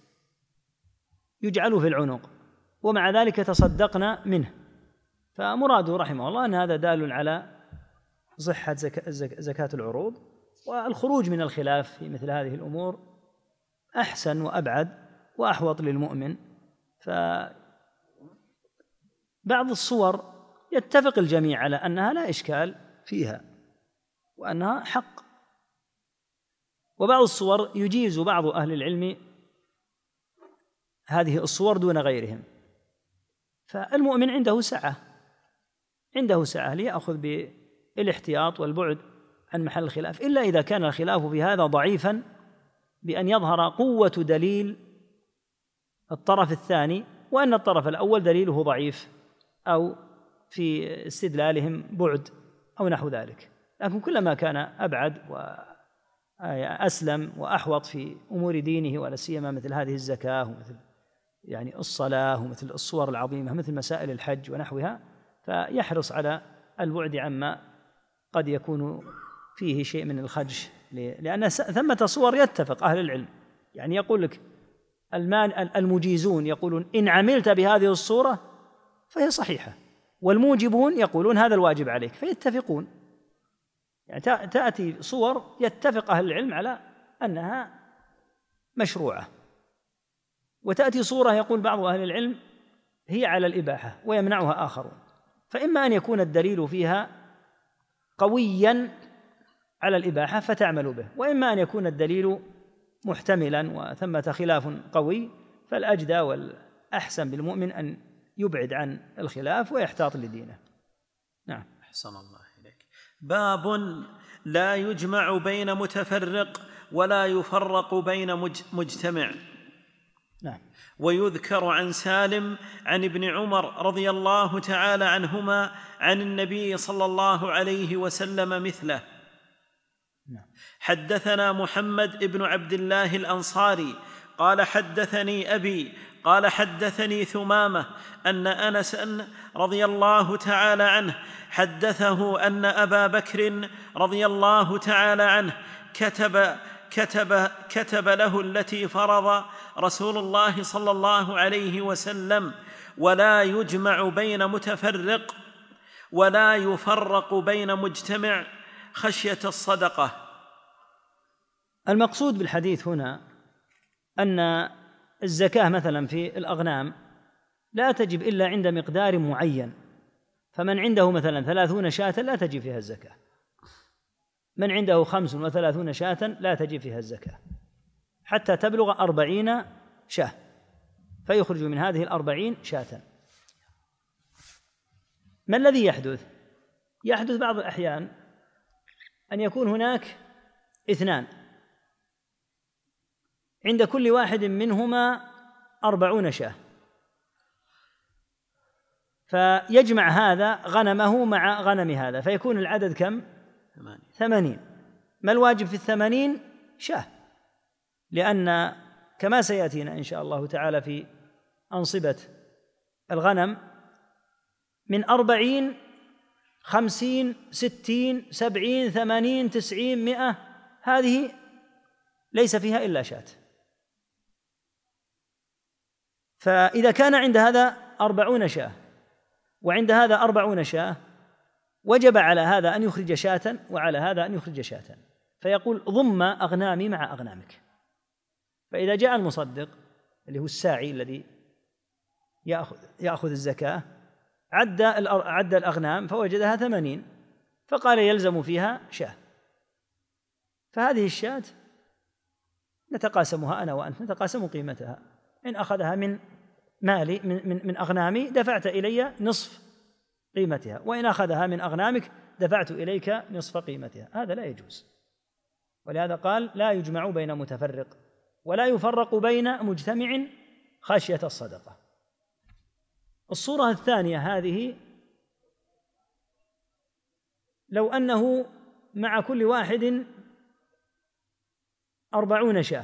يجعل في العنق، ومع ذلك تصدقنا منه. فمراده رحمه الله أن هذا دال على صحة زكاة العروض، والخروج من الخلاف في مثل هذه الأمور أحسن وأبعد وأحوط للمؤمن. فبعض الصور يتفق الجميع على أنها لا إشكال فيها وأنها حق، وبعض الصور يجيز بعض أهل العلم هذه الصور دون غيرهم. فالمؤمن عنده سعة ليأخذ بالاحتياط والبعد عن محل الخلاف، إلا إذا كان الخلاف في هذا ضعيفا بأن يظهر قوة دليل الطرف الثاني وأن الطرف الأول دليله ضعيف أو في استدلالهم بعد أو نحو ذلك. لكن كلما كان أبعد وأسلم وأحوط في أمور دينه، ولا سيما مثل هذه الزكاة ومثل يعني الصلاة ومثل الصور العظيمة مثل مسائل الحج ونحوها، فيحرص على البعد عما قد يكون فيه شيء من الخدش، لأن ثمة صور يتفق أهل العلم. يعني يقول لك المجيزون يقولون إن عملت بهذه الصورة فهي صحيحة، والموجبون يقولون هذا الواجب عليك، فيتفقون. يعني تأتي صور يتفق أهل العلم على أنها مشروعة، وتأتي صورة يقول بعض أهل العلم هي على الإباحة ويمنعها آخرون. فإما أن يكون الدليل فيها قويا على الإباحة فتعمل به، وإما أن يكون الدليل محتملا وثمة خلاف قوي، فالأجدى والأحسن بالمؤمن أن يبعد عن الخلاف ويحتاط لدينه. نعم. أحسن الله إليك. باب لا يجمع بين متفرق ولا يفرق بين مجتمع. نعم. ويذكر عن سالم عن ابن عمر رضي الله تعالى عنهما عن النبي صلى الله عليه وسلم مثله. حدثنا محمد بن عبد الله الأنصاري قال حدثني أبي قال حدثني ثمامة أن أنسا رضي الله تعالى عنه حدثه أن أبا بكر رضي الله تعالى عنه كتب له التي فرض رسول الله صلى الله عليه وسلم: ولا يجمع بين متفرق ولا يفرق بين مجتمع خشية الصدقة. المقصود بالحديث هنا أن الزكاة مثلا في الأغنام لا تجب إلا عند مقدار معين، فمن عنده مثلا 30 شاة لا تجب فيها الزكاة، من عنده 35 شاة لا تجب فيها الزكاة حتى تبلغ 40 شاة، فيخرج من هذه 40 شاة. ما الذي يحدث؟ يحدث بعض الأحيان أن يكون هناك 2 عند كل واحد منهما 40 شاة، فيجمع هذا غنمه مع غنم هذا فيكون العدد كم؟ 80. ما الواجب في 80 شاة؟ لأن كما سيأتينا إن شاء الله تعالى في أنصبة الغنم من 40 50 60 70 80 90 100 هذه ليس فيها إلا شاة. فإذا كان عند هذا 40 شاة وعند هذا 40 شاة وجب على هذا أن يخرج شاة وعلى هذا أن يخرج شاة، فيقول ضم أغنامي مع أغنامك. فإذا جاء المصدق اللي هو الساعي الذي يأخذ الزكاة عد الأغنام فوجدها 80، فقال يلزم فيها شاة، فهذه الشاة نتقاسمها أنا وأنت، نتقاسم قيمتها. إن أخذها من مالي من أغنامي دفعت إلي نصف قيمتها، وإن أخذها من أغنامك دفعت إليك نصف قيمتها. هذا لا يجوز، ولهذا قال لا يجمع بين متفرق ولا يفرق بين مجتمع خشية الصدقة. الصورة الثانية هذه لو أنه مع كل واحد 40 شاة،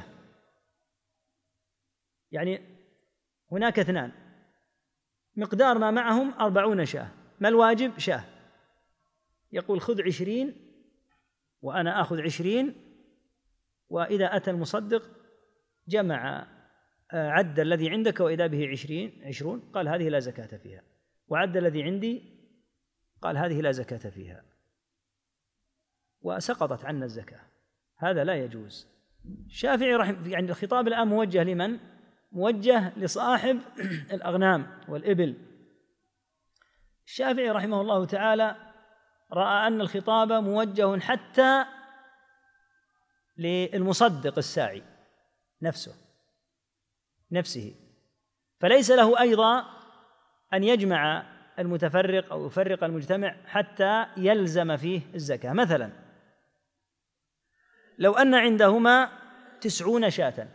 يعني هناك 2 مقدار ما معهم 40 شاة، ما الواجب؟ شاة. يقول خذ 20 وأنا آخذ 20، وإذا أتى المصدق جمع عد الذي عندك وإذا به 20 قال هذه لا زكاة فيها، وعد الذي عندي قال هذه لا زكاة فيها، وسقطت عنا الزكاة. هذا لا يجوز. الشافعي يعني الخطاب الآن موجه لمن؟ موجه لصاحب الأغنام والإبل. الشافعي رحمه الله تعالى رأى أن الخطاب موجه حتى للمصدق الساعي نفسه، فليس له أيضا أن يجمع المتفرق أو يفرق المجتمع حتى يلزم فيه الزكاة. مثلا لو أن عندهما 90 شاة،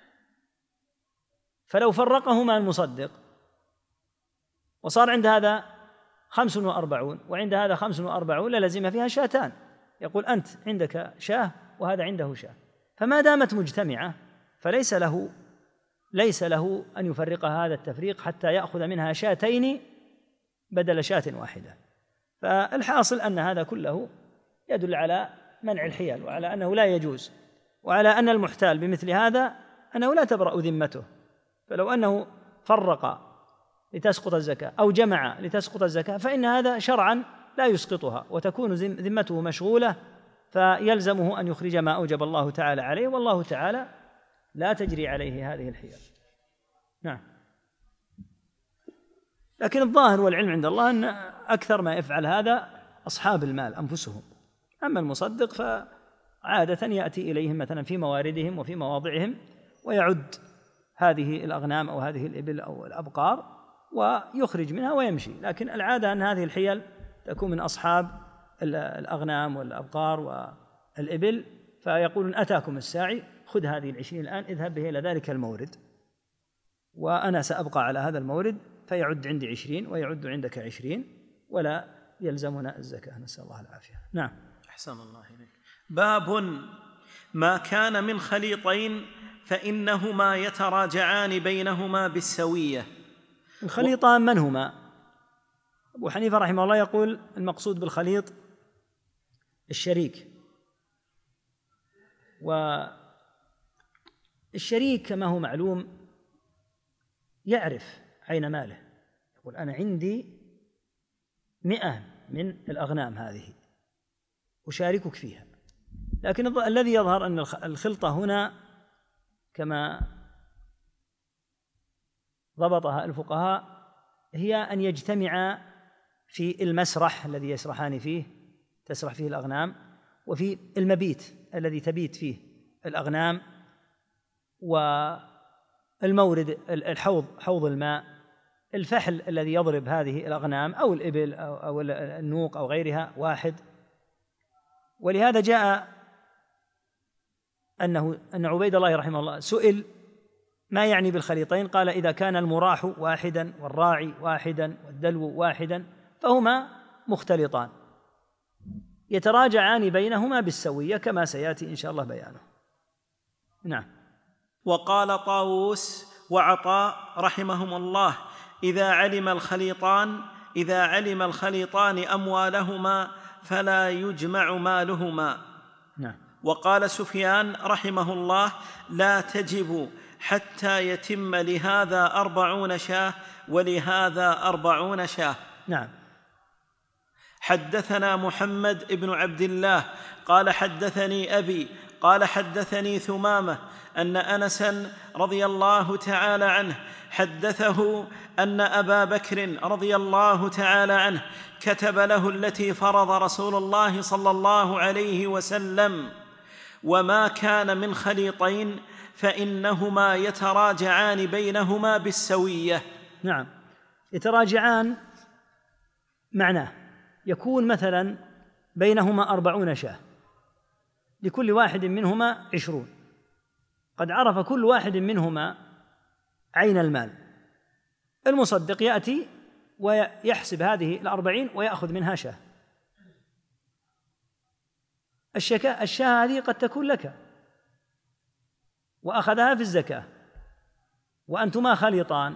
فلو فرقهما المصدق وصار عند هذا 45 وعند هذا 45 للزم فيها شاتان، يقول أنت عندك شاة وهذا عنده شاة، فما دامت مجتمعة فليس له أن يفرقها هذا التفريق حتى يأخذ منها شاتين بدل شاة واحدة. فالحاصل أن هذا كله يدل على منع الحيل، وعلى أنه لا يجوز، وعلى أن المحتال بمثل هذا أنه لا تبرأ ذمته. فلو أنه فرق لتسقط الزكاة أو جمع لتسقط الزكاة فإن هذا شرعا لا يسقطها، وتكون ذمته مشغولة، فيلزمه أن يخرج ما أوجب الله تعالى عليه، والله تعالى لا تجري عليه هذه الحيل. نعم. لكن الظاهر والعلم عند الله أن أكثر ما يفعل هذا أصحاب المال أنفسهم، أما المصدق فعادة يأتي إليهم مثلا في مواردهم وفي مواضعهم ويعد هذه الأغنام أو هذه الإبل أو الأبقار ويخرج منها ويمشي. لكن العادة أن هذه الحيل تكون من أصحاب الأغنام والأبقار والإبل، فيقولون أتاكم الساعي خذ هذه 20 الآن، اذهب به إلى ذلك المورد وأنا سأبقى على هذا المورد، فيعد عندي 20 ويعد عندك 20 ولا يلزمنا الزكاة. نسأل الله العافية. نعم. أحسن الله إليك. باب ما كان من خليطين فإنهما يتراجعان بينهما بالسوية. الخليطان من هما؟ أبو حنيفة رحمه الله يقول المقصود بالخليط الشريك، والشريك كما هو معلوم يعرف عين ماله، يقول أنا عندي 100 من الأغنام هذه أشاركك فيها، لكن الذي يظهر أن الخلطة هنا كما ضبطها الفقهاء هي أن يجتمع في المسرح الذي يسرحان فيه، تسرح فيه الأغنام، وفي المبيت الذي تبيت فيه الأغنام، والمورد الحوض حوض الماء، الفحل الذي يضرب هذه الأغنام أو الإبل أو النوق أو غيرها واحد. ولهذا جاء أن عبيد الله رحمه الله سئل ما يعني بالخليطين، قال إذا كان المراح واحدا والراعي واحدا والدلو واحدا فهما مختلطان يتراجعان بينهما بالسوية كما سيأتي إن شاء الله بيانه. نعم. وقال طاووس وعطاء رحمهم الله إذا علم الخليطان أموالهما فلا يجمع مالهما. نعم. وقال سفيان رحمه الله لا تجب حتى يتم لهذا 40 شاة ولهذا 40 شاة. نعم. حدثنا محمد بن عبد الله قال حدثني أبي قال حدثني ثمامة أن أنسا رضي الله تعالى عنه حدثه أن أبا بكر رضي الله تعالى عنه كتب له التي فرض رسول الله صلى الله عليه وسلم: وما كان من خليطين فإنهما يتراجعان بينهما بالسوية. نعم. يتراجعان معناه يكون مثلا بينهما 40 شاة، لكل واحد منهما 20، قد عرف كل واحد منهما عين المال، المصدق يأتي ويحسب هذه 40 ويأخذ منها شاة. الشاة هذه قد تكون لك وأخذها في الزكاة وأنتما خليطان،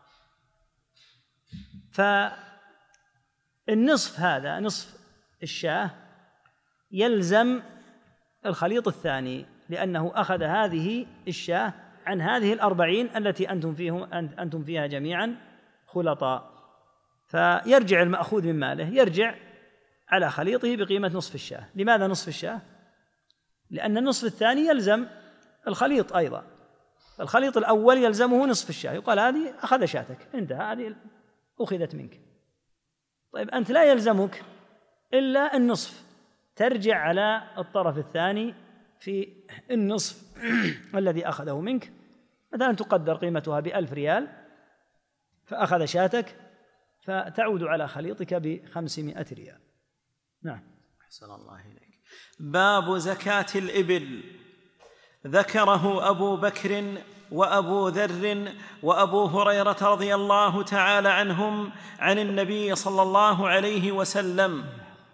فالنصف هذا نصف الشاة يلزم الخليط الثاني، لأنه أخذ هذه الشاة عن هذه 40 التي أنتم فيها جميعا خلطاء، فيرجع المأخوذ من ماله يرجع على خليطه بقيمة نصف الشاة. لماذا نصف الشاة؟ لأن النصف الثاني يلزم الخليط أيضا، الخليط الأول يلزمه نصف الشاة، يقال هذه أخذ شاتك انتهى، هذه أخذت منك. طيب أنت لا يلزمك إلا النصف، ترجع على الطرف الثاني في النصف الذي أخذه منك، مثلا تقدر قيمتها ب1000 ريال فأخذ شاتك فتعود على خليطك ب500 ريال. نعم. أحسن الله إليك. باب زكاة الإبل. ذكره أبو بكر وأبو ذر وأبو هريرة رضي الله تعالى عنهم عن النبي صلى الله عليه وسلم.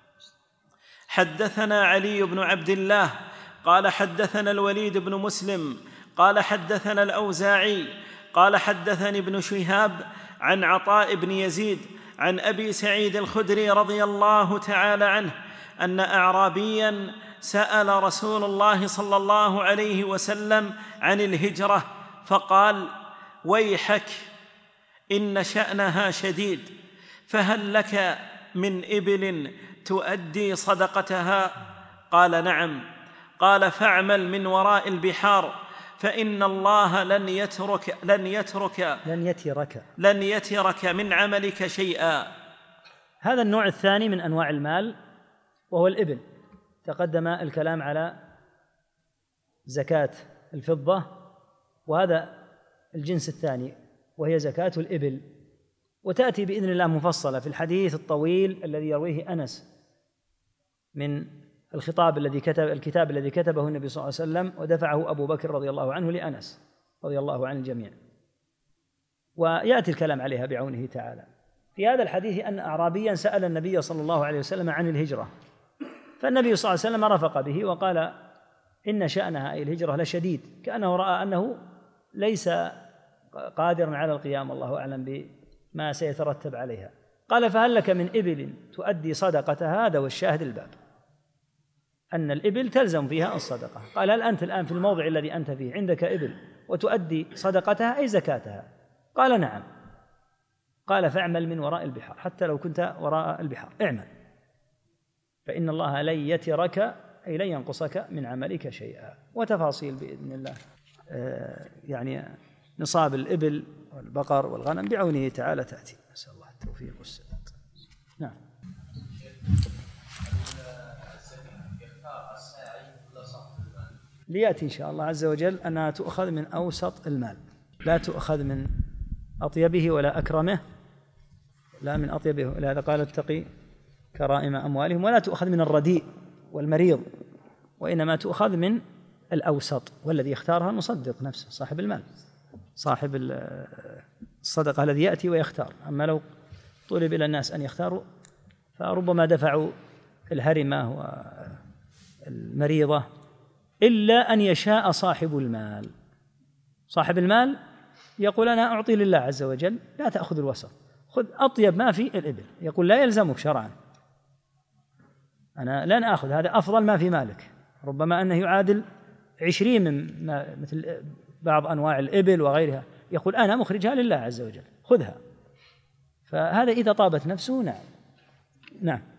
حدثنا علي بن عبد الله قال حدثنا الوليد بن مسلم قال حدثنا الأوزاعي قال حدثني ابن شهاب عن عطاء بن يزيد عن أبي سعيد الخدري رضي الله تعالى عنه أن أعرابيا سأل رسول الله صلى الله عليه وسلم عن الهجرة فقال: ويحك إن شأنها شديد، فهل لك من إبل تؤدي صدقتها؟ قال: نعم. قال: فاعمل من وراء البحار فإن الله لن يترك من عملك شيئا. هذا النوع الثاني من أنواع المال وهو الإبل. تقدم الكلام على زكاة الفضة، وهذا الجنس الثاني وهي زكاة الإبل، وتأتي بإذن الله مفصلة في الحديث الطويل الذي يرويه أنس من الكتاب الذي كتبه النبي صلى الله عليه وسلم ودفعه أبو بكر رضي الله عنه لأنس رضي الله عن الجميع، ويأتي الكلام عليها بعونه تعالى. في هذا الحديث أن أعرابيا سأل النبي صلى الله عليه وسلم عن الهجرة فالنبي صلى الله عليه وسلم رفق به وقال إن شأنها أي الهجرة لشديد، كأنه رأى أنه ليس قادرا على القيام، الله أعلم بما سيترتب عليها. قال فهل لك من إبل تؤدي صدقتها؟ هذا والشاهد الباب، أن الإبل تلزم فيها الصدقة. قال هل أنت الآن في الموضع الذي أنت فيه عندك إبل وتؤدي صدقتها أي زكاتها؟ قال نعم. قال فاعمل من وراء البحار، حتى لو كنت وراء البحار اعمل، فإن الله لن يترك أي لن ينقصك من عملك شيئا. وتفاصيل بإذن الله يعني نصاب الإبل والبقر والغنم بعونه تعالى تأتي، نسأل الله التوفيق والسداد. نعم. ليأتي إن شاء الله عز وجل أنها تؤخذ من أوسط المال، لا تؤخذ من أطيبه ولا أكرمه، لا من أطيبه، لهذا قال اتقي كرائم أموالهم، ولا تؤخذ من الرديء والمريض، وإنما تؤخذ من الأوسط، والذي يختارها المصدق نفسه صاحب المال، صاحب الصدقة الذي يأتي ويختار. أما لو طلب إلى الناس أن يختاروا فربما دفعوا الهرمة والمريضة، إلا أن يشاء صاحب المال. صاحب المال يقول أنا أعطي لله عز وجل، لا تأخذ الوسط، خذ أطيب ما في الإبل، يقول لا يلزمك شرعا، أنا لن أخذ هذا أفضل ما في مالك، ربما أنه يعادل 20 من مثل بعض أنواع الإبل وغيرها، يقول أنا مخرجها لله عز وجل، خذها. فهذا إذا طابت نفسه. نعم.